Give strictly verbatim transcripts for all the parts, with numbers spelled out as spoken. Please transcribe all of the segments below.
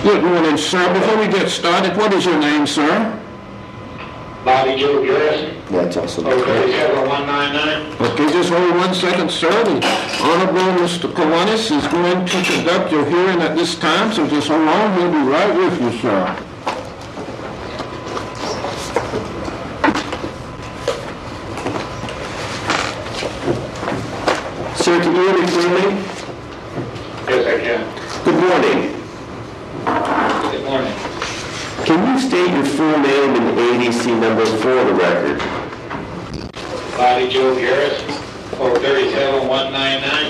Good morning, sir. Before we get started, what is your name, sir? Bobby Joe Garrison. That's awesome. oh thirty-seven one ninety-nine. Okay, just hold one second, sir. The Honorable Mister Kiwanis is going to conduct your hearing at this time, so just hold on. We'll be right with you, sir. Sir, can you hear me clearly? Yes, I can. Good morning. Good morning. Can you state your full name and A D C number for the record? Bobby Joe Garrison. oh thirty-seven one ninety-nine.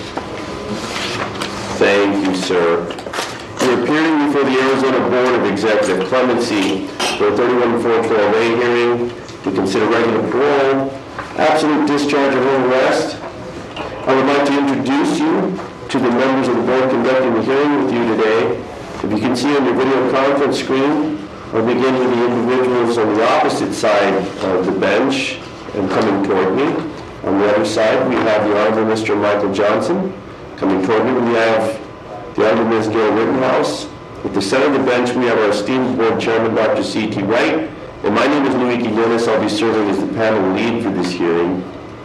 Thank you, sir. You're appearing before the Arizona Board of Executive Clemency for a thirty-one four twelve A hearing to consider regular parole, absolute discharge or home arrest. I would like to introduce you to the members of the board conducting the hearing with you today. If you can see on your video conference screen, I'll begin with the individuals on the opposite side of the bench and coming toward me. On the other side, we have the Honorable Mister Michael Johnson. Coming toward me, we have the Honorable Miz Gail Rittenhouse. At the center of the bench, we have our esteemed board chairman, Doctor C T Wright. And my name is Louis Guillonis. I'll be serving as the panel lead for this hearing.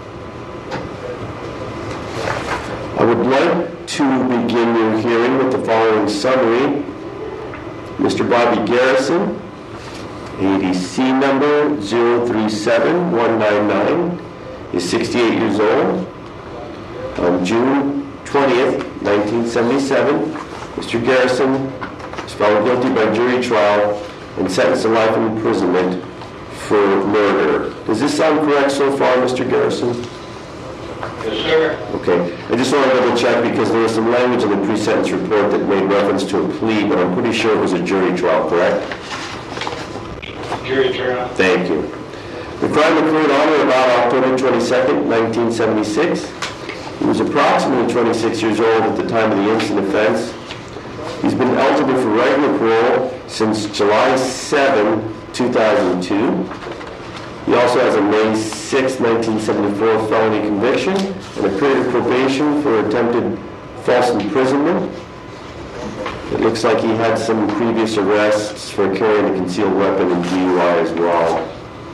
I would like to begin your hearing with the following summary. Mister Bobby Garrison, A D C number zero three seven one nine nine, is sixty-eight years old. On June twentieth, nineteen seventy-seven, Mister Garrison was found guilty by jury trial and sentenced to life imprisonment for murder. Does this sound correct so far, Mister Garrison? Yes, sir. Okay. I just want to double check because there was some language in the pre-sentence report that made reference to a plea, but I'm pretty sure it was a jury trial, correct? Jury trial. Thank you. The crime occurred on or about October twenty-second, nineteen seventy-six. He was approximately twenty-six years old at the time of the instant offense. He's been eligible for regular parole since July seventh, two thousand two. He also has a May sixth, nineteen seventy-four felony conviction and a period of probation for attempted false imprisonment. It looks like he had some previous arrests for carrying a concealed weapon and D U I as well.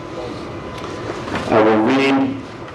I will read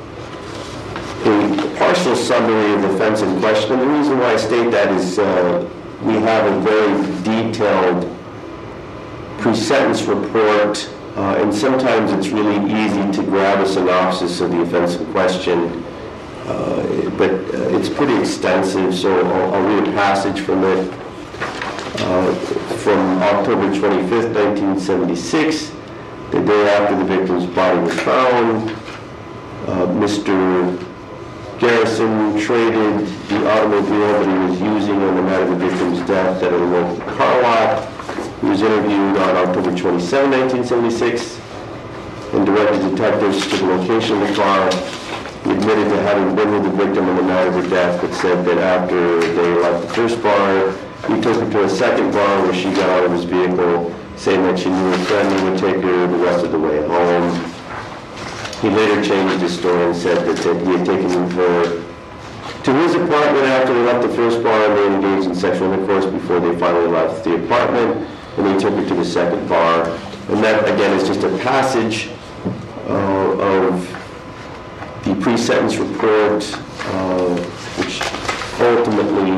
a partial summary of the offense in question. And the reason why I state that is uh, we have a very detailed pre-sentence report. Uh, and sometimes it's really easy to grab a synopsis of the offense in question, uh, but uh, it's pretty extensive, so I'll, I'll read a passage from it. Uh, from October twenty-fifth, nineteen seventy-six, the day after the victim's body was found, uh, Mister Garrison traded the automobile that he was using on the night of the victim's death at a local car lot. He was interviewed on October twenty-seventh, nineteen seventy-six, and directed detectives to the location of the car. He admitted to having been with the victim on the night of her death, but said that after they left the first bar, he took her to a second bar where she got out of his vehicle, saying that she knew her friend would take her the rest of the way home. He later changed his story and said that, that he had taken her to his apartment after they left the first bar and they engaged in sexual intercourse before they finally left the apartment. And they took her to the second bar. And that, again, is just a passage uh, of the pre-sentence report, uh, which ultimately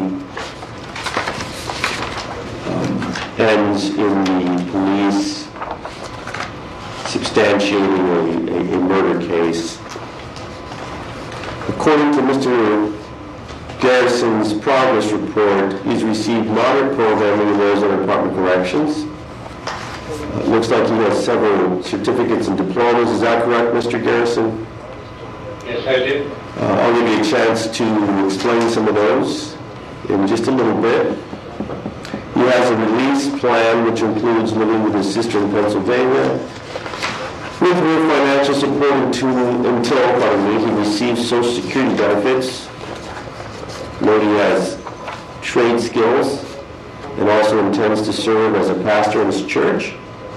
um, ends in the police substantiating a, a, a murder case. According to Mister Garrison's progress report, he's received moderate programming in Arizona Department of Corrections. Uh, it looks like he has several certificates and diplomas. Is that correct, Mister Garrison? Yes, I did. Uh, I'll give you a chance to explain some of those in just a little bit. He has a release plan, which includes living with his sister in Pennsylvania. With her financial support until, until pardon me, he receives Social Security benefits. Note he has trade skills and also intends to serve as a pastor in his church.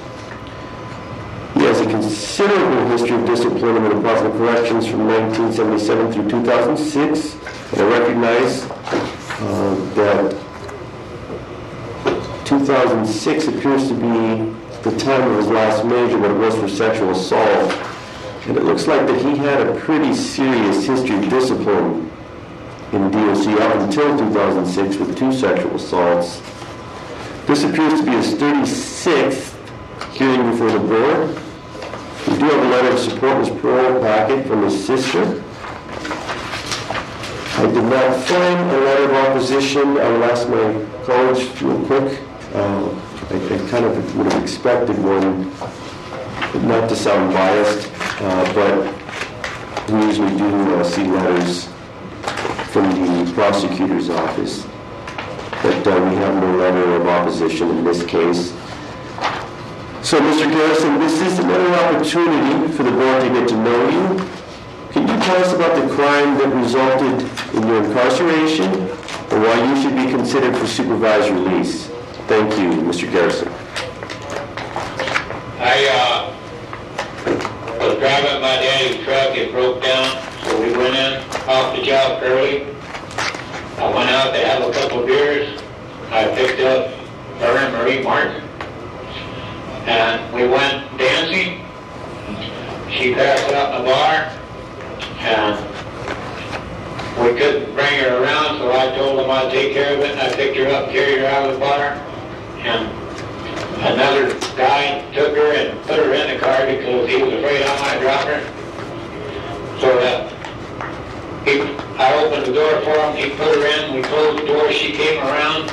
He has a considerable history of discipline in the Department of Corrections from nineteen seventy-seven through two thousand six, and I recognize uh, that two thousand six appears to be the time of his last major, what it was for sexual assault. And it looks like that he had a pretty serious history of discipline in D O C up until two thousand six with two sexual assaults. This appears to be his thirty-sixth hearing before the board. We do have a letter of support in his parole packet from his sister. I did not find a letter of opposition. I will ask my colleagues real quick. Uh, I, I kind of would have expected one, not to sound biased, uh, but we usually do uh, see letters from the prosecutor's office. But uh, we have no letter of opposition in this case. So, Mister Garrison, this is another opportunity for the board to get to know you. Can you tell us about the crime that resulted in your incarceration, or why you should be considered for supervised release? Thank you, Mister Garrison. I, uh, was driving my daddy's truck, it broke down, so we went in off the job early. I went out to have a couple of beers. I picked up Erin Marie Martin, and we went dancing. She passed out in the bar, and we couldn't bring her around, so I told them I'd take care of it, and I picked her up, carried her out of the bar, and another guy took her and put her in the car because he was afraid I might drop her. So that he, I opened the door for him, he put her in, we closed the door, she came around,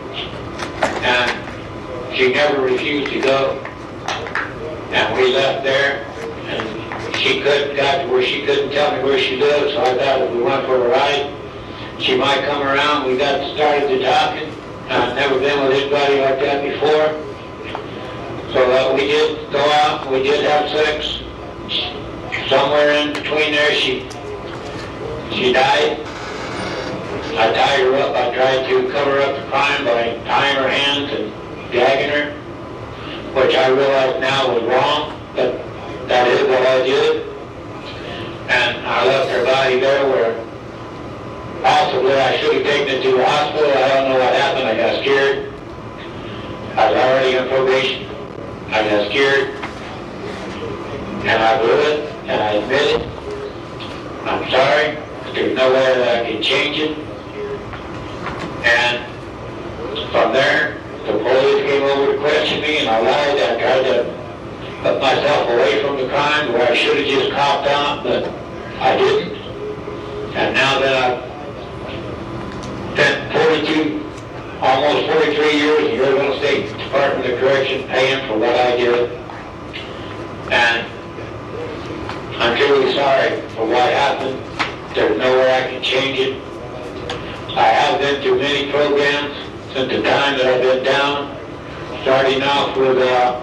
and she never refused to go. And we left there, and she couldn't, got to where she couldn't tell me where she lived, so I thought if we went for a ride, she might come around. We got started to talking. I've never been with anybody like that before. So uh, we did go out, we did have sex. Somewhere in between there, she she died. I tied her up. I tried to cover up the crime by tying her hands and gagging her, which I realize now was wrong, but that is what I did. And I left her body there where possibly I should have taken it to the hospital. I don't know what happened. I got scared. I was already on probation. I got scared. And I blew it, and I admit it. I'm sorry. There's no way that I can change it. And from there, the police came over to question me, and I lied. I tried to put myself away from the crime where I should have just copped out, but I didn't. And now that I've spent forty-two, almost forty-three years in the Arizona State Department of Correction paying for what I did, and I'm truly sorry for what happened. There's no way I can change it. I have been through many programs since the time that I've been down, starting off with, uh,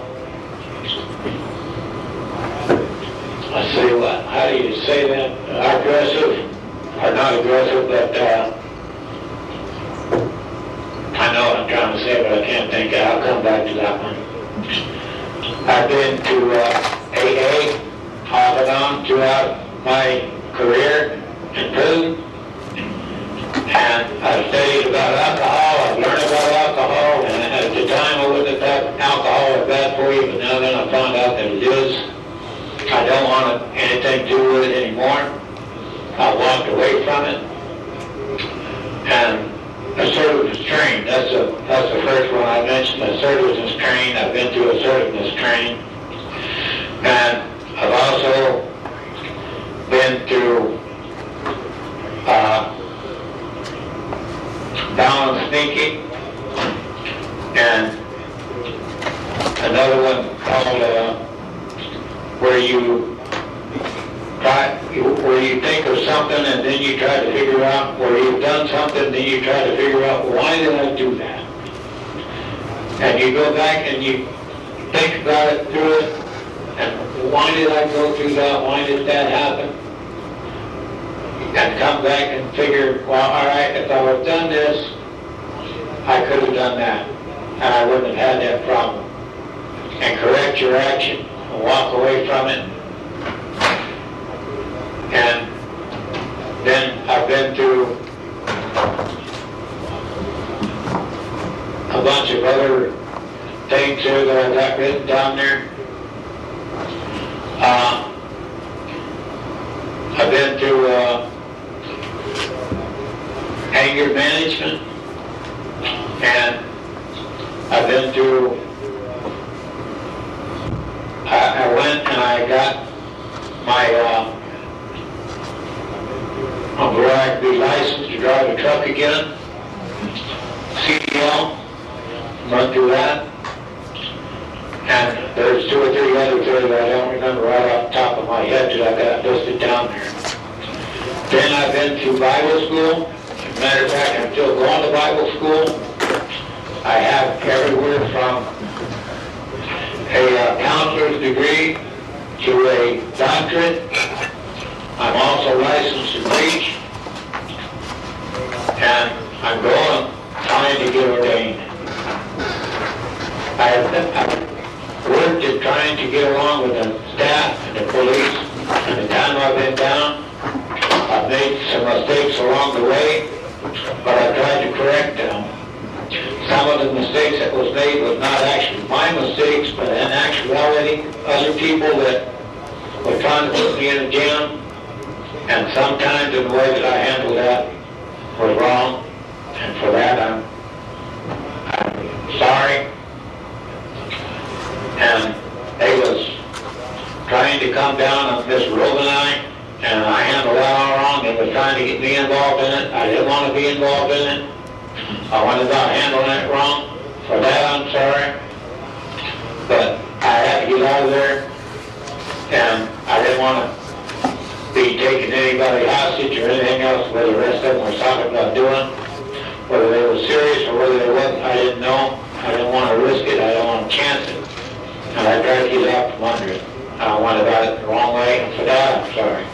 let's see, what, how do you say that? Uh, aggressive, or not aggressive, but uh, I know what I'm trying to say, but I can't think. I'll come back to that one. I've been to uh, A A, off and on, throughout my career in prison. And I've studied about alcohol, I've learned about alcohol, and at the time I wouldn't have thought alcohol was bad for you, but now then I found out that it is. I don't want anything to do with it anymore. I walked away from it. And assertiveness trained, that's, a, that's the first one I mentioned, assertiveness trained. I've been through assertiveness training. And I've also been through uh, balanced thinking, and another one called uh, where you try, where you think of something and then you try to figure out, where you've done something, then you try to figure out, why did I do that? And you go back and you think about it through it, and why did I go through that? Why did that happen? And come back and figure, well, all right, if I would have done this, I could have done that, and I wouldn't have had that problem. And correct your action, and walk away from it. And then I've been through a bunch of other things there that I got written down there. Uh, I've been through uh, anger management, and I've been through, I, I went and I got my, uh, I'm going to be licensed to drive a truck again, C D L, run through that. And there's two or three others there that I don't remember right off the top of my head that I got listed down there. Then I've been through Bible school. As a matter of fact, I'm still going to Bible school. I have everywhere from a uh, counselor's degree to a doctorate. I'm also licensed to preach. And I'm going, trying to get ordained. I've, I've worked at trying to get along with the staff and the police. And the time I've been down, I've made some mistakes along the way, but I've tried to correct them. Some of the mistakes that was made was not actually my mistakes, but in actuality, other people that were trying to put me in a jam. And sometimes in the way that I handled that was wrong. And for that, I'm, I'm sorry. And they was trying to come down on Miss Rube and I, and I handled that all wrong. They were trying to get me involved in it. I didn't want to be involved in it. I went about handling it wrong. For that, I'm sorry. But I had to get out of there, and I didn't want to be taking anybody hostage or anything else, whether the rest of them were talking about doing. Whether they were serious or whether they wasn't, I didn't know. I didn't want to risk it. I didn't want to chance it. And I tried to get out from under it. I went about it the wrong way, and for that, I'm sorry.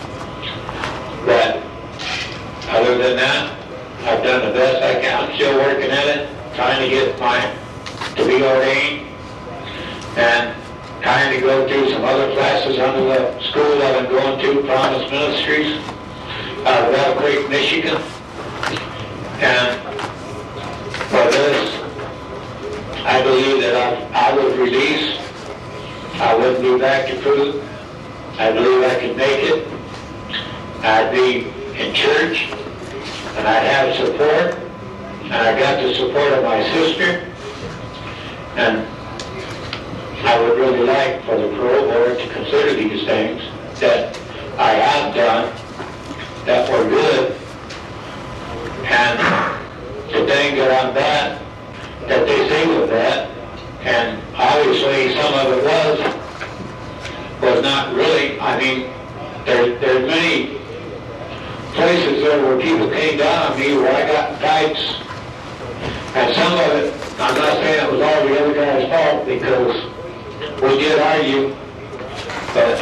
But other than that, I've done the best I can. I'm still working at it, trying to get my, to be ordained, and trying to go through some other classes under the school that I'm going to, Promise Ministries, out of Battle Creek, Michigan. And for this, I believe that I, I would release. I wouldn't be back to prove. I believe I could make it. I'd be in church, and I'd have support, and I got the support of my sister, and I would really like for the parole board to consider these things that I have done that were good, and the thing that I'm bad, that they say was bad, and obviously some of it was, was not really. I mean, there, there's many places there where people came down on me where I got in fights, and some of it, I'm not saying it was all the other guy's fault, because we did argue, but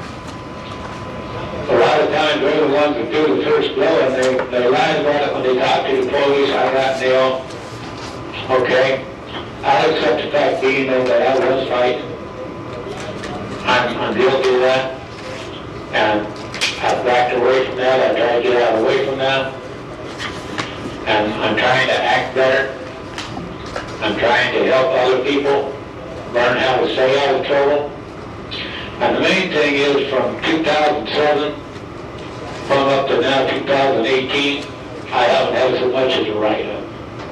a lot of times they're the ones that do the first blow, and they, they lie about it when they talk to the police. I got nailed. Okay, I'll accept the fact being there that I was fighting. I'm, I'm guilty of that, and I've backed away from that. I try to get out away from that, and I'm trying to act better. I'm trying to help other people learn how to stay out of trouble. And the main thing is, from two thousand seven, from up to now two thousand eighteen, I haven't had so much as a write-up.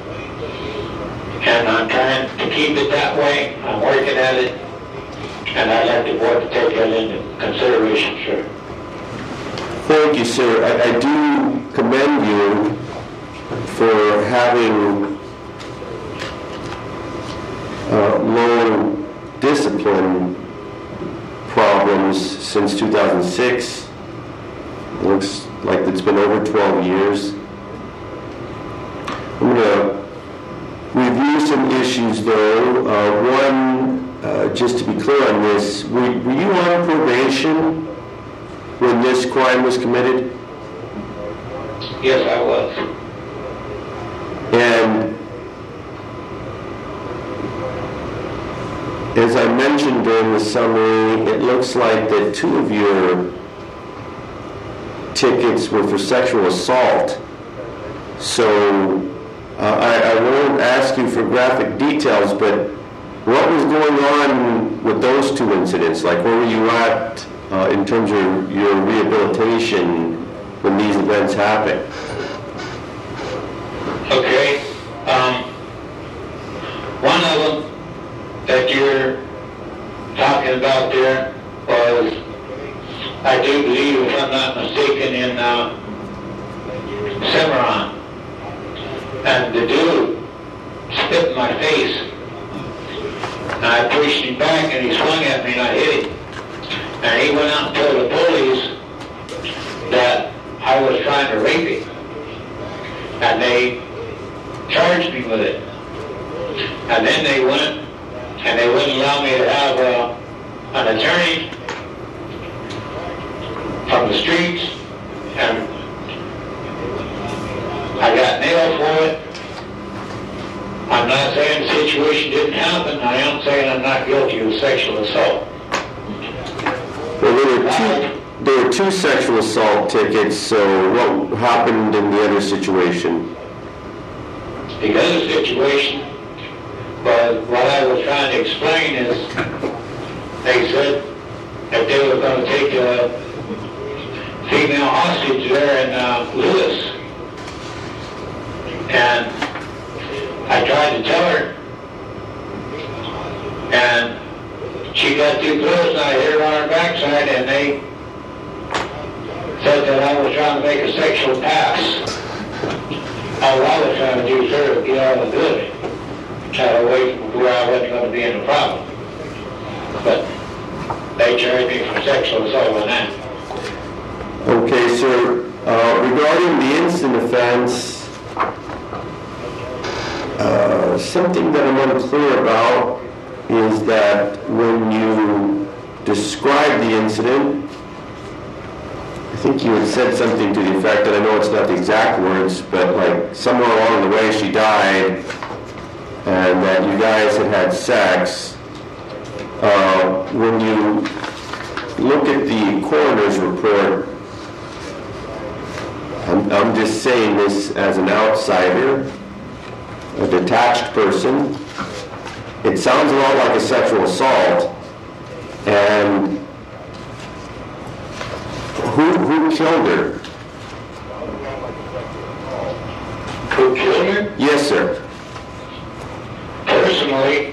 And I'm trying to keep it that way. I'm working at it. And I'd like the board to take that into consideration, sir. Thank you, sir. I, I do commend you for having uh, low discipline problems since two thousand six. It looks like it's been over twelve years. I'm going to review some issues, though. Uh, one, uh, just to be clear on this, were, were you on probation when this crime was committed? Yes, I was. And as I mentioned during the summary, it looks like that two of your tickets were for sexual assault. So uh, I, I won't ask you for graphic details, but what was going on with those two incidents? Like, where were you at uh, in terms of your rehabilitation when these events happened? Okay. Um, one of them that you're talking about there was, I do believe, if I'm not mistaken, in uh, Cimarron. And the dude spit in my face. And I pushed him back and he swung at me and I hit him. And he went out and told the police that I was trying to rape him. And they charged me with it. And then they went and they wouldn't allow me to have uh, an attorney from the streets, and I got nailed for it. I'm not saying the situation didn't happen. I am saying I'm not guilty of sexual assault. Well, there were two, there were two sexual assault tickets, so what happened in the other situation? The other situation, but what I was trying to explain is, they said that they were going to take a female hostage there in uh, Lewis. And I tried to tell her, and she got too close and I hit her on her backside, and they said that I was trying to make a sexual pass. All I was trying to do is sort of get out of the building, try to wait where I wasn't going to be in the problem. But they charged me for sexual assault on that. Okay, sir. Uh, regarding the instant offense, uh, something that I'm unclear about is that when you describe the incident, I think you had said something to the effect that, I know it's not the exact words, but like somewhere along the way she died and that you guys had had sex. Uh, when you look at the coroner's report, I'm, I'm just saying this as an outsider, a detached person, it sounds a lot like a sexual assault. And who, who killed her? Who killed her? Yes, sir. Personally,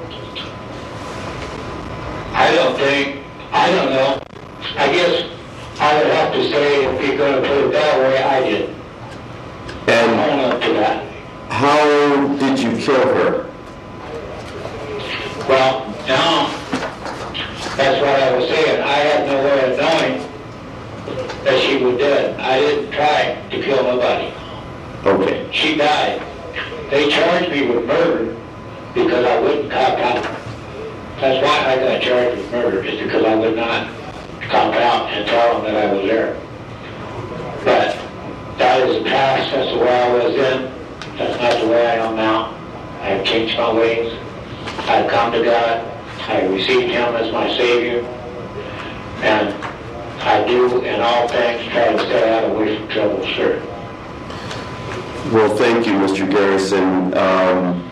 I don't think, I don't know. I guess I would have to say, if you're going to put it that way, I did. And I own up to that. how did you kill her? Well, now, that's what I was saying. I had no way of knowing that she was dead. I didn't try to kill nobody. Okay. She died. They charged me with murder because I wouldn't cop out. That's why I got charged with murder, just because I would not cop out and tell them that I was there. But that is the past. That's the way I was then. That's not the way I am now. I have changed my ways. I've come to God. I received Him as my Savior. And I do, in all things, try to stay out of away from trouble, sir. Well, thank you, Mister Garrison. Um,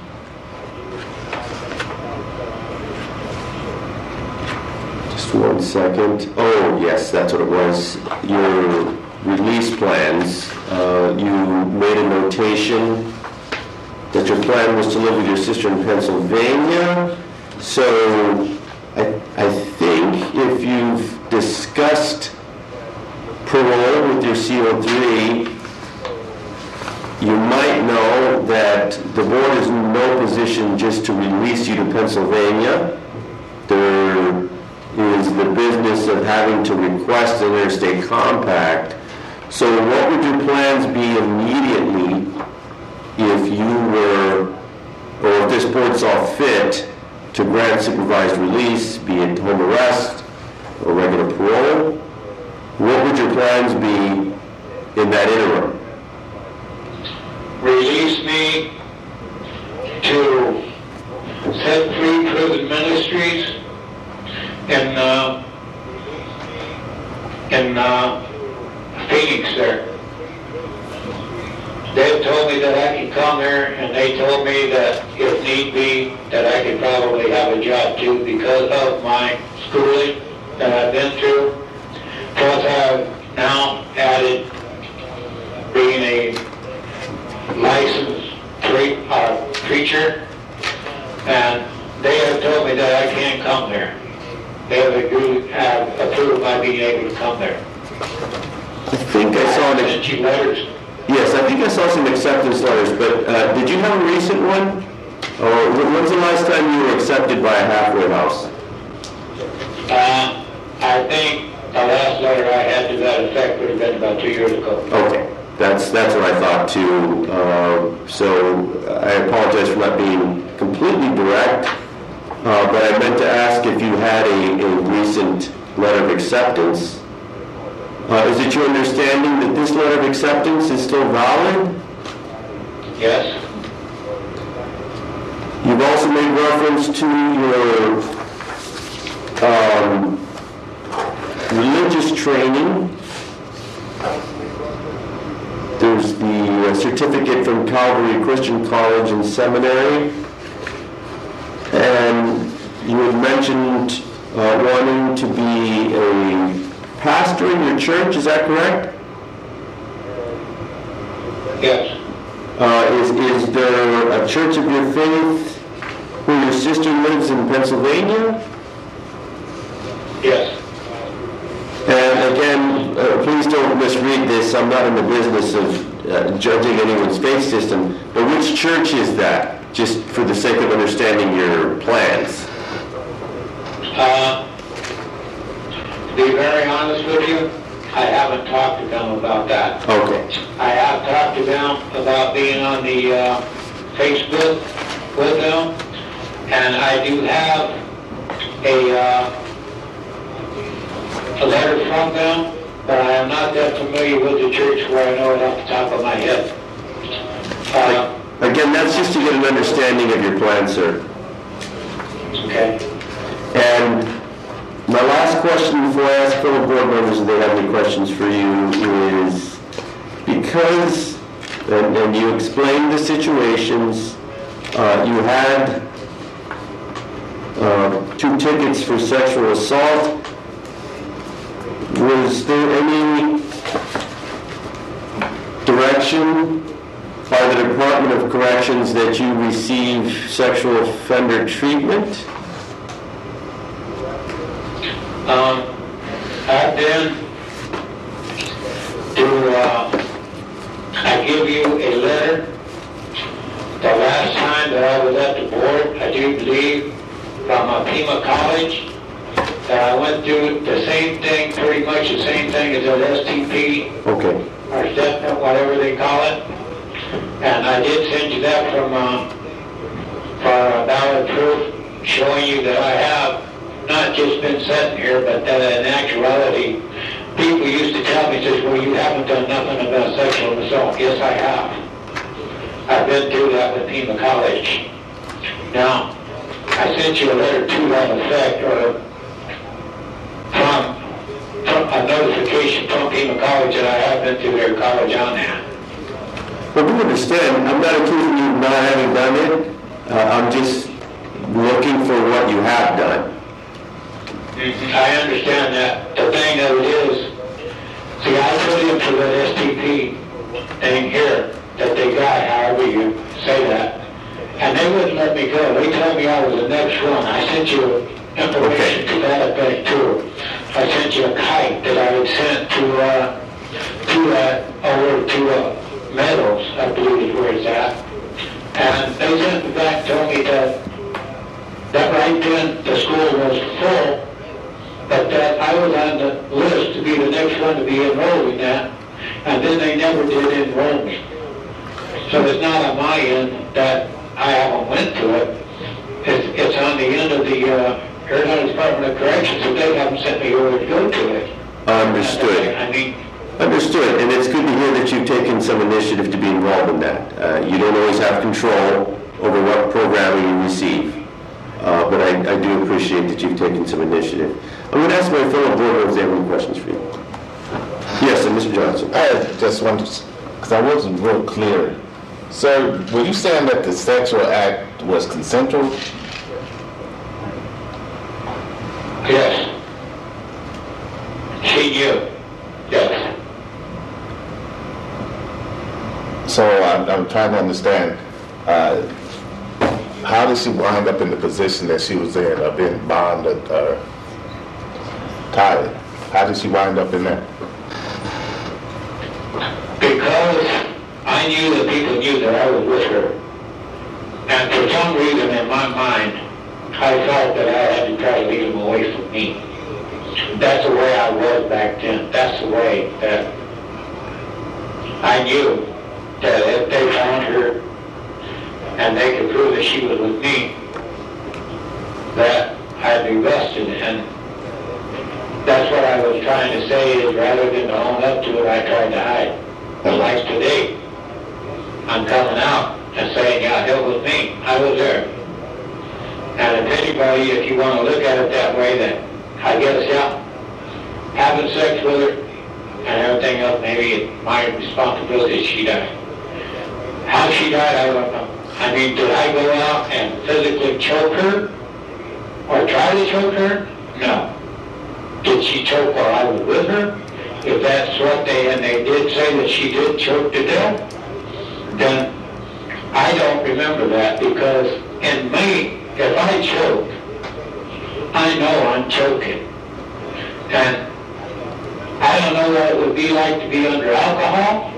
just one second. Oh, yes, that's what it was. Your release plans. Uh, you made a notation that your plan was to live with your sister in Pennsylvania. So I, I think if you've discussed parole with your C O three, you might know that the board is in no position just to release you to Pennsylvania. There is the business of having to request an interstate compact. So what would your plans be immediately if you were, or if this board saw fit to grant supervised release, be it home arrest or regular parole? What would your plans be in that interim? Release me to set free prison ministries in uh, in uh, Phoenix there. They've told me that I can come there, and they told me that if need be, that I could probably have a job too because of my schooling that I've been through. Plus, I've now added being a licensed pre- uh, preacher, and they have told me that I can come there. They have agreed, have approved my being able to come there. I think I saw I an, sent you letters. yes, I think I saw some acceptance letters, but uh, did you have a recent one? Or wh- when's the last time you were accepted by a halfway house? Uh, I think the last letter I had to that effect would have been about two years ago. Okay, that's, that's what I thought too. Uh, so I apologize for not being completely direct, uh, but I meant to ask if you had a, a recent letter of acceptance. Uh, is it your understanding that this letter of acceptance is still valid? Yes? You've also made reference to your um, religious training. There's the uh, certificate from Calvary Christian College and Seminary. And you had mentioned uh, wanting to be a pastor in your church, is that correct? Yes. Uh, is, is there a church of your faith where your sister lives in Pennsylvania? Yes. And again, uh, please don't misread this. I'm not in the business of uh, judging anyone's faith system. But which church is that? Just for the sake of understanding your plans. Uh, to be very honest with you, I haven't talked to them about that. Okay. I have talked to them about being on the uh, Facebook with them, and I do have a, uh, a letter from them, but I am not that familiar with the church where I know it off the top of my head. Uh, Again, that's just to get an understanding of your plan, sir. okay. And my last question before I ask fellow board members if they have any questions for you is, because, and, and you explained the situations, uh, you had uh, two tickets for sexual assault. Was there any direction by the Department of Corrections that you receive sexual offender treatment? Um, I've been to, uh, I give you a letter. The last time that I was at the board, I do believe, from uh, Pima College, that I went through the same thing, pretty much the same thing as an S T P, Okay. or STEP, whatever they call it. And I did send you that from, uh, for a valid proof, showing you that I have not just been sitting here, but that in actuality, people used to tell me, says, well, you haven't done nothing about sexual assault. Yes, I have. I've been through that with Pima College. Now, I sent you a letter to that effect, or from, from a notification from Pima College that I have been through their college on that. Well, we understand. I'm not accusing you of not having done it. Uh, I'm just looking for what you have done. I understand that. The thing of it is, see, I put in for that S T P thing here that they got, however you say that, and they wouldn't let me go. They told me I was the next one. I sent you information to that effect too. I sent you a kite that I had sent to uh, to that over to uh, Meadows, I believe is where it's at, and they sent me back, told me that that right then the school was full. But that I was on the list to be the next one to be enrolled in that, and then they never did enroll me. So it's not on my end that I haven't went to it. It's, it's on the end of the uh, Arizona Department of Corrections, that they haven't sent me over to go to it. Understood. I mean, Understood. And it's good to hear that you've taken some initiative to be involved in that. Uh, you don't always have control over what programming you receive. Uh, but I, I do appreciate that you've taken some initiative. I'm going to ask my fellow board members if they have any questions for you. Yes, and Mister Johnson. I just want because I wasn't real clear. Sir, were you saying that the sexual act was consensual? Yes. She knew. Yes. So I'm, I'm trying to understand, uh, how did she wind up in the position that she was in, of being bonded or tied? How did she wind up in that? Because I knew that people knew that I was with her. And for some reason in my mind, I felt that I had to try to lead them away from me. That's the way I was back then. That's the way that I knew that if they found her and they could prove that she was with me, that I'd be busted. And that's what I was trying to say, is rather than to own up to it, I tried to hide. But like today, I'm coming out and saying, yeah, hell with me. I was there. And if anybody, if you want to look at it that way, that I guess, yeah, having sex with her and everything else, maybe it's my responsibility she died. How she died, I don't know. I mean, did I go out and physically choke her or try to choke her? No. Did she choke while I was with her? If that's what they, and they did say that she did choke to death, then I don't remember that, because in me, if I choke, I know I'm choking. And I don't know what it would be like to be under alcohol,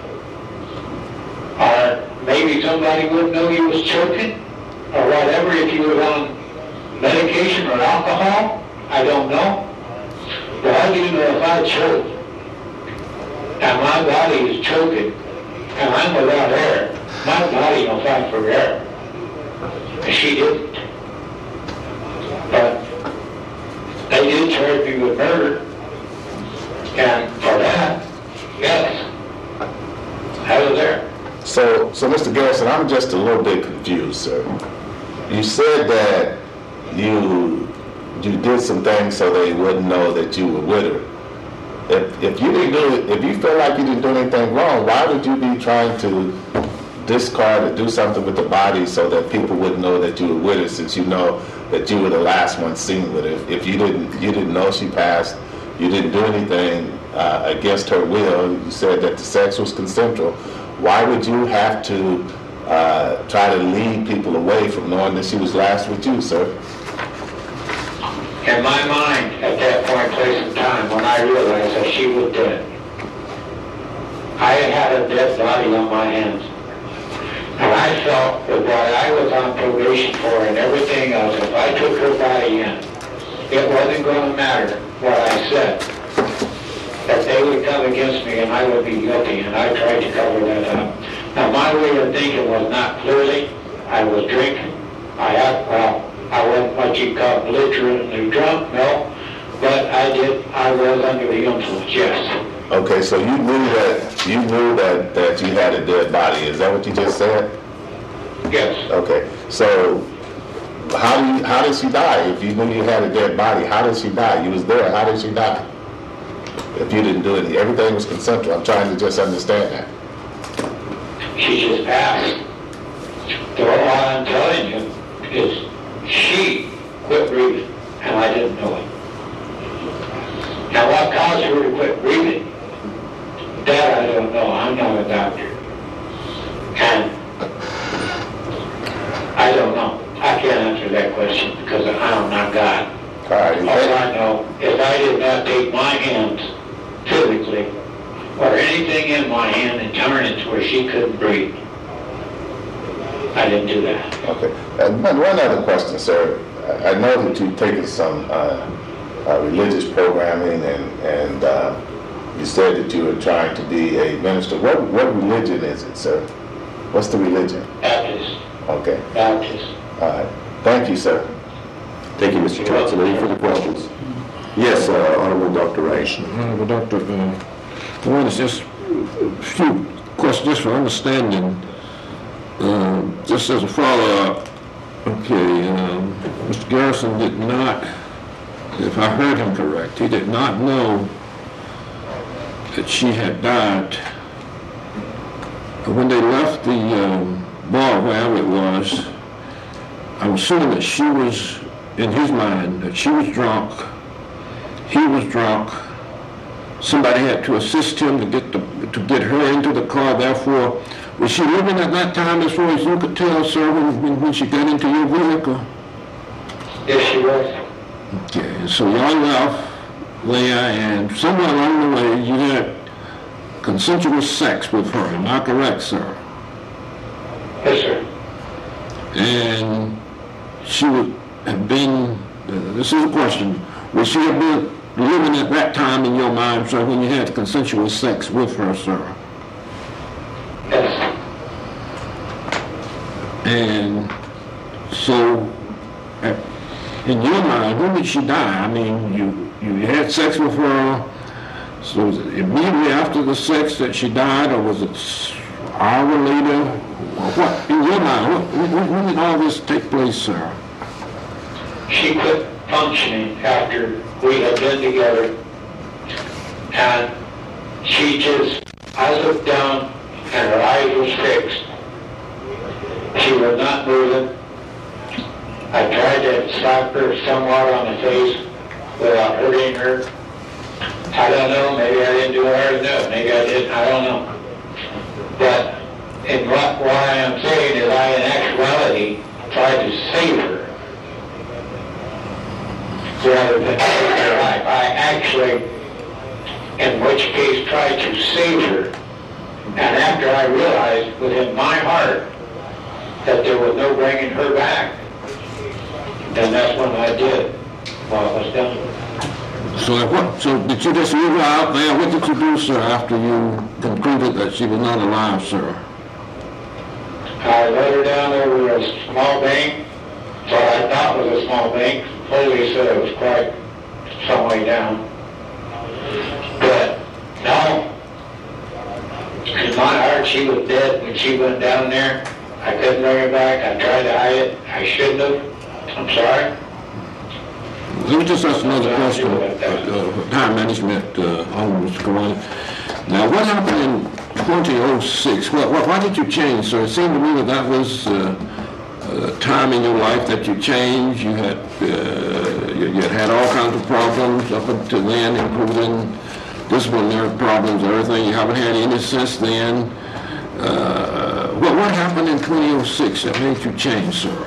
or maybe somebody wouldn't know you was choking, or whatever, if you were on medication or alcohol. I don't know. But I do know if I choke, and my body is choking, and I'm without air, my body will fight for air. And she didn't. But they did charge me with murder. And for that, yes, I was there. So, so Mister Garrison, I'm just a little bit confused, sir. You said that you you did some things so they wouldn't know that you were with her. If, if you didn't do it, if you feel like you didn't do anything wrong, why would you be trying to discard or do something with the body so that people wouldn't know that you were with her, since you know that you were the last one seen with her? If you didn't, you didn't know she passed, you didn't do anything uh, against her will. You said that the sex was consensual. Why would you have to uh, try to lead people away from knowing that she was last with you, sir? In my mind, at that point, place, and time, when I realized that she was dead, I had a dead body on my hands. And I felt that what I was on probation for and everything else, if I took her body in, it wasn't going to matter what I said, that they would come against me and I would be guilty, and I tried to cover that up. Now, my way of thinking was not clearly. I was drinking. I had, well, I wasn't what you call belligerently drunk, no, but I did, I was under the influence, yes. Okay, so you knew that you knew that, that you had a dead body. Is that what you just said? Yes. Okay, so how do you, how did she die? If you knew you had a dead body, how did she die? You was there. How did she die? If you didn't do it, everything was consensual. I'm trying to just understand that. She just passed. So all I'm telling you is she quit breathing, and I didn't know it. Now, what caused her to quit breathing? That I don't know. I'm not a doctor. And I don't know. I can't answer that question because I'm not God. All right. All I know is I did not take my hands physically or anything in my hand and turn it to where she couldn't breathe. I didn't do that. Okay. And one one other question, sir. I I know that you've taken some uh, uh, religious programming, and and uh, you said that you were trying to be a minister. What what religion is it, sir? What's the religion? Baptist. Okay. Baptist. All right. Thank you, sir. Thank you, Mister Johnson. Any further questions? Yes, uh, Honorable Doctor Rice. Honorable Doctor, uh, one is just a few questions just for understanding. Um, just as a follow-up, okay, um, Mister Garrison did not, if I heard him correct, he did not know that she had died when they left the um, bar, wherever it was, I'm assuming that she was, in his mind, that she was drunk, he was drunk, somebody had to assist him to get the, to get her into the car. Therefore, was she living at that time, as far as you could tell, sir, when, when she got into your vehicle? Yes, she was. Okay, and so y'all left there, and somewhere along the way, you had consensual sex with her. Am I correct, sir? Yes, sir. And she would have been, uh, this is a question, would she have been living at that time in your mind, sir, when you had consensual sex with her, sir? Yes. And so, uh, in your mind, when did she die? I mean, you, you had sex with her, so was it immediately after the sex that she died, or was it an hour later? Or what, in your mind, what, when, when did all this take place, sir? She quit functioning after we had been together, and she just, I looked down and her eyes was fixed. She was not moving. I tried to slap her somewhat on the face without hurting her. I don't know, maybe I didn't do hard enough, maybe I didn't, I don't know. But in what, what I am saying is I in actuality tried to save her rather than take her life. I actually, in which case, tried to save her. And after I realized within my heart that there was no bringing her back, then that's when I did while it was done. So at what, so did you just leave her out there? What did you do, sir, after you concluded that she was not alive, sir? I let her down over a small bank, so I thought it was a small bank. Police said it was quite some way down. But no, in my heart she was dead when she went down there. I couldn't bring her back. I tried to hide it. I shouldn't have. I'm sorry. Let me just ask another question. Uh, time management, uh, on Mister Karani. Now, what happened in twenty oh six? What, what, why did you change, sir? It seemed to me that that was uh, a time in your life that you changed. You had uh, you, you had had all kinds of problems up until then, including disciplinary problems and everything. You haven't had any since then. Uh, what, what happened in twenty oh six that made you change, sir?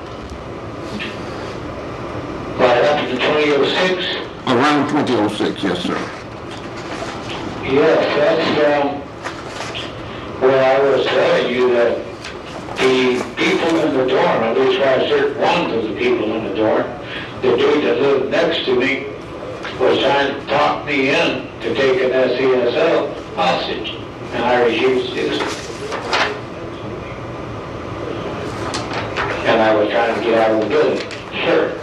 Right up to twenty oh six? Around twenty oh six, yes, sir. Yes, that's um, where I was telling you that the people in the dorm, at least I certain one of the people in the dorm, the dude that lived next to me was trying to talk me in to take an S E S L hostage, and I refused to do so. And I was trying to get out of the building. Sure.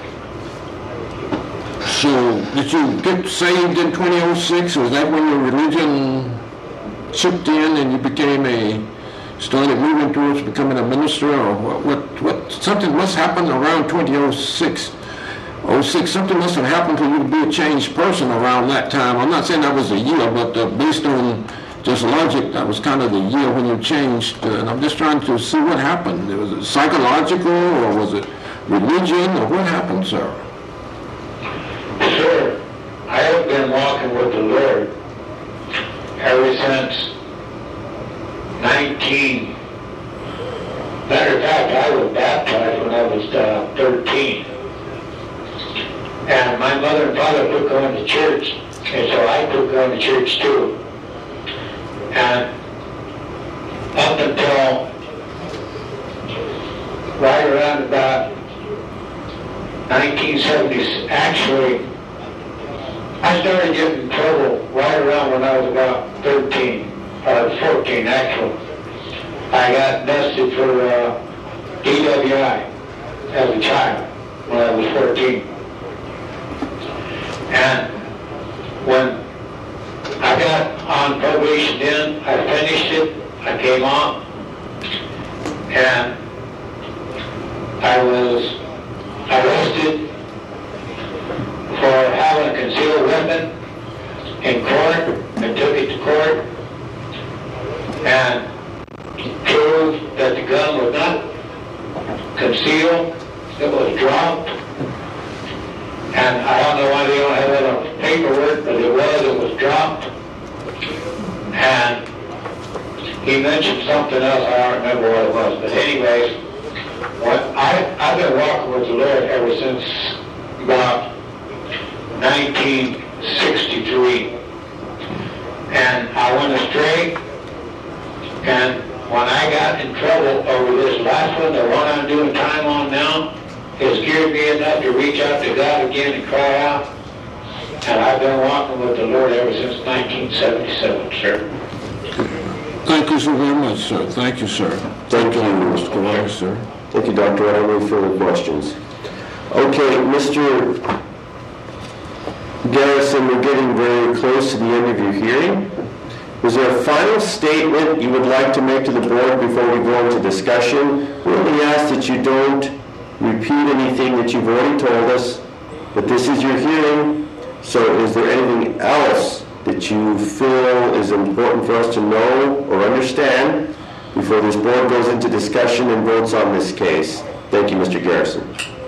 So, did you get saved in twenty oh six? Was that when your religion chipped in and you became a, started moving towards becoming a minister, or what, what, what something must happen around twenty oh six? oh six, something must have happened for you to be a changed person around that time. I'm not saying that was a year, but uh, based on just logic, that was kind of the year when you changed. Uh, and I'm just trying to see what happened. Was it psychological, or was it religion, or what happened, sir? Sir, I have been walking with the Lord ever since nineteen. Matter of fact, I was baptized when I was uh, thirteen. And my mother and father quit going to church, and so I quit going to church too. And up until right around about nineteen seventy, actually, I started getting in trouble right around when I was about thirteen, or fourteen actually. I got busted for uh, D W I as a child when I was fourteen. And when I got on probation then, I finished it, I came off, and I was arrested for having a concealed weapon in court. I took it to court, and dropped. And I don't know why they don't have it on paperwork, but it was, it was dropped. And he mentioned something else, I don't remember what it was, but anyways, what I, I've been walking with the Lord ever since about nineteen sixty-three. And I went astray, and when I got in trouble over this last one, the one I'm doing time on now, it scared me enough to reach out to God again and cry out. And I've been walking with the Lord ever since nineteen seventy-seven, sir. Thank you so very much, sir. Thank you, sir. Thank you, Mister Kawhi, sir. Thank you, Doctor I don't have any further questions. Okay, Mister Garrison, we're getting very close to the end of your hearing. Is there a final statement you would like to make to the board before we go into discussion? We only ask that you don't repeat anything that you've already told us, but this is your hearing, so is there anything else that you feel is important for us to know or understand before this board goes into discussion and votes on this case? Thank you, Mister Garrison.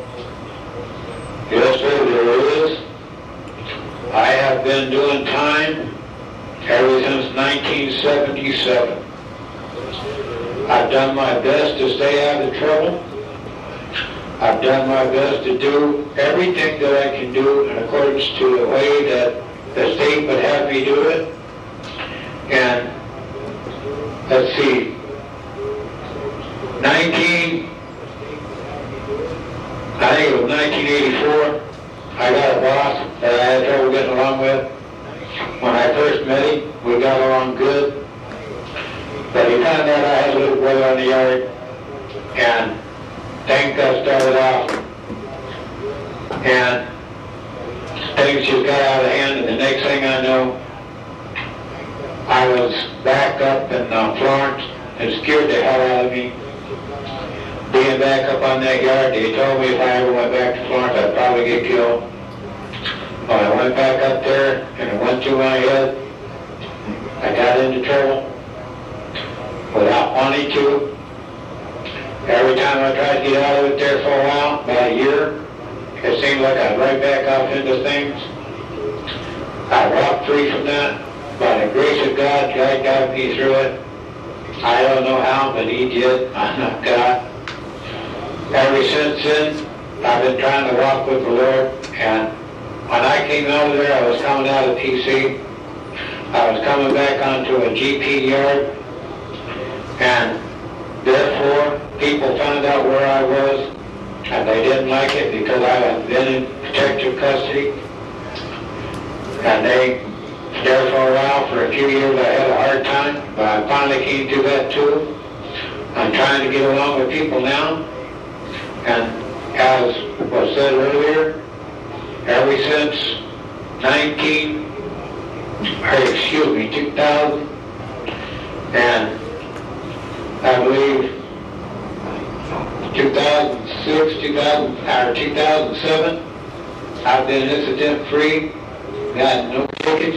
Yes, sir, there is. I have been doing time ever since nineteen seventy-seven. I've done my best to stay out of trouble. I've done my best to do everything that I can do in accordance to the way that the state would have me do it. And let's see, nineteen, I think it was nineteen eighty-four, I got a boss that I had trouble getting along with. When I first met him, we got along good. But he found out I had a little brother on the yard, and things got started off. And things just got out of hand, and the next thing I know, I was back up in uh, Florence, and scared the hell out of me. Being back up on that yard, they told me if I ever went back to Florence, I'd probably get killed. Well, I went back up there, and it went through my head. I got into trouble without wanting to. Every time I tried to get out of it there for a while, about a year, it seemed like I'd right back off into things. I walked free from that. By the grace of God, God got me through it. I don't know how, but He did. I'm not God. Ever since then, I've been trying to walk with the Lord, and when I came out of there, I was coming out of P C. I was coming back onto a G P yard, and therefore, people found out where I was, and they didn't like it because I had been in protective custody. And they, there for a while, for a few years, I had a hard time, but I finally came through that too. I'm trying to get along with people now, and as was said earlier, ever since nineteen, or excuse me, two thousand, and I believe two thousand six, two thousand, or two thousand seven, I've been incident-free, got no tickets.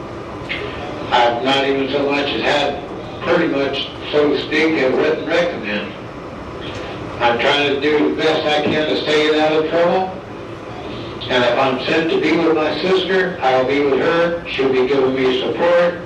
I've not even so much as had, pretty much, so to speak, a written recommend. I'm trying to do the best I can to stay out of trouble. And if I'm sent to be with my sister, I'll be with her. She'll be giving me support.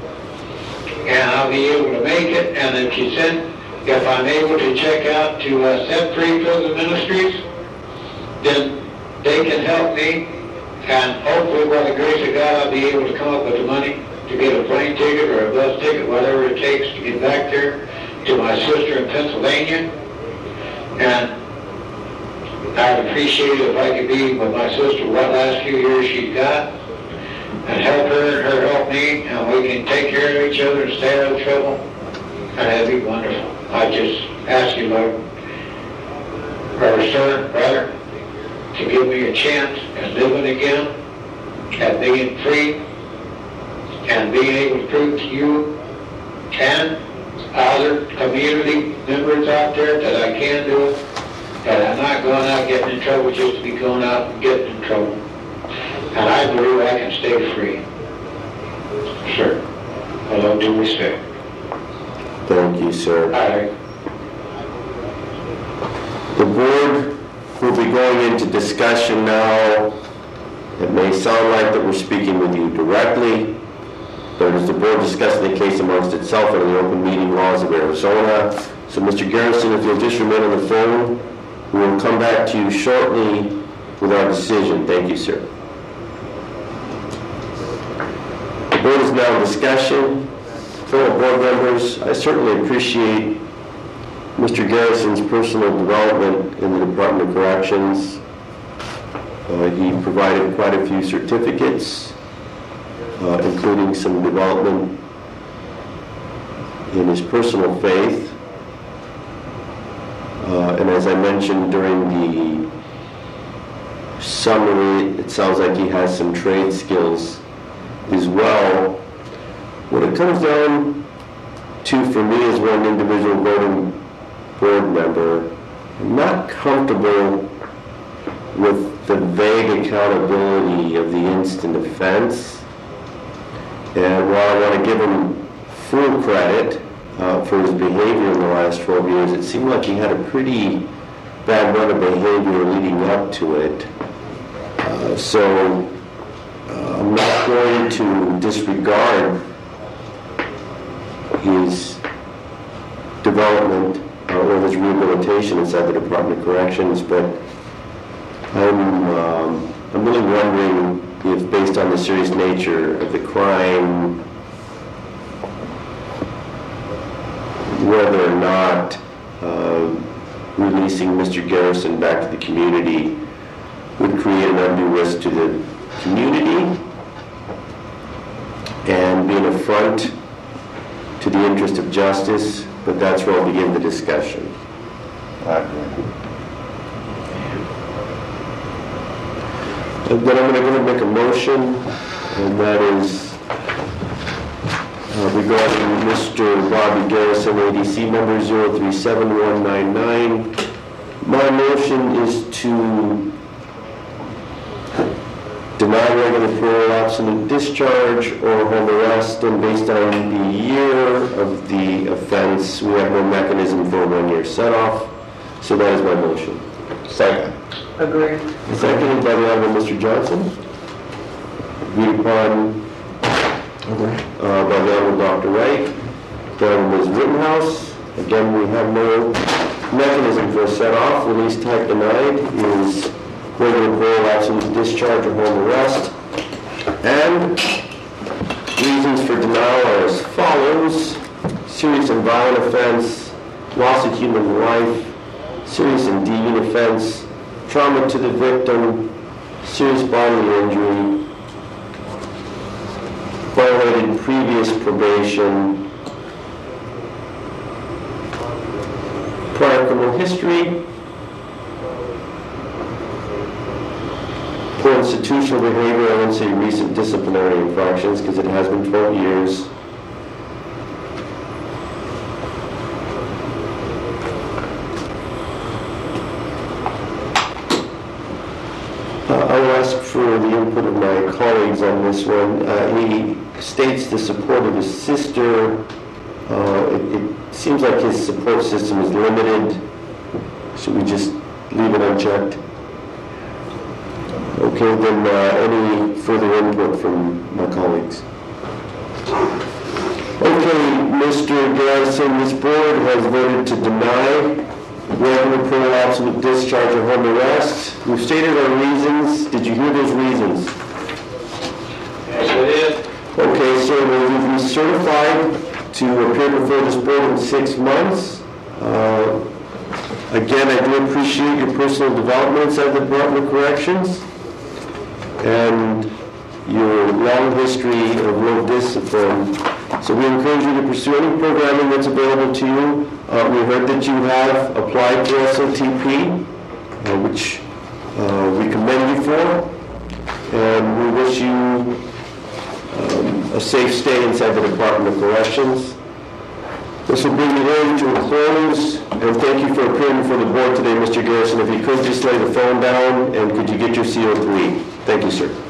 And I'll be able to make it. And if she's sent, if I'm able to check out to uh, Set Free Prison Ministries, then they can help me. And hopefully, by the grace of God, I'll be able to come up with the money to get a plane ticket or a bus ticket, whatever it takes to get back there to my sister in Pennsylvania. And I'd appreciate it if I could be with my sister what last few years she's got, and help her and her help me, and we can take care of each other and stay out of trouble, and that'd be wonderful. I just ask you, Lord, or sir, brother, to give me a chance at living again, at being free, and being able to prove to you and other community members out there that I can do it. But I'm not going out getting in trouble just to be going out and getting in trouble. And I believe I can stay free. Sir, with all due respect. Thank you, sir. All right. The board we'll be going into discussion now. It may sound like that we're speaking with you directly, but is the board discussing the case amongst itself under the open meeting laws of Arizona? So Mister Garrison, if you'll just remain on the phone, we will come back to you shortly with our decision. Thank you, sir. The board is now in discussion. Fellow board members, I certainly appreciate Mister Garrison's personal development in the Department of Corrections. Uh, he provided quite a few certificates, uh, including some development in his personal faith. Uh, and as I mentioned during the summary, it sounds like he has some trade skills as well. What it comes down to for me as one individual voting board member, I'm not comfortable with the vague accountability of the instant offense. And while I want to give him full credit uh, for his behavior in the last twelve years, it seemed like he had a pretty bad run of behavior leading up to it. Uh, so uh, I'm not going to disregard his development uh, or his rehabilitation inside the Department of Corrections, but I'm, um, I'm really wondering if, based on the serious nature of the crime, whether or not uh, releasing Mister Garrison back to the community would create an undue risk to the community and be an affront to the interest of justice, but that's where I'll begin the discussion. I agree. And then I'm going to go ahead and make a motion, and that is uh, regarding Mister Bobby Garrison, A D C number zero three seven one nine nine. My motion is to deny regular parole, absolute discharge, or home arrest, and based on the year of the offense, we have no mechanism for a one-year set-off. So that is my motion. Second. Agree. Seconded by the Honorable Mister Johnson. Agreed upon uh, by the Honorable Doctor Wright. The Honorable Miz Rittenhouse. Again, we have no mechanism for a set-off. Release type denied is regular parole, absolute discharge, or home arrest. And reasons for denial are as follows: serious and violent offense, loss of human life, serious and deviant offense, trauma to the victim, serious bodily injury, violated previous probation, prior criminal history, poor institutional behavior. I won't say recent disciplinary infractions because it has been twelve years. For the input of my colleagues on this one. Uh, he states the support of his sister. Uh, it, it seems like his support system is limited. Should we just leave it unchecked? Okay, then uh, any further input from my colleagues? Okay, Mister Garrison, this board has voted to deny regular parole, absolute discharge, or home arrest. We've stated our reasons. Did you hear those reasons? Yes, it is. Okay, so we'll be certified to appear before this board in six months. Uh, again, I do appreciate your personal developments at the Department of Corrections and your long history of real discipline. So we encourage you to pursue any programming that's available to you. Uh, we heard that you have applied to S O T P, uh, which uh, we commend you for, and we wish you um, a safe stay inside the Department of Corrections. This will bring the hearing to a close, and thank you for appearing before the board today, Mister Garrison. If you could just lay the phone down, and could you get your C O three? Thank you, sir.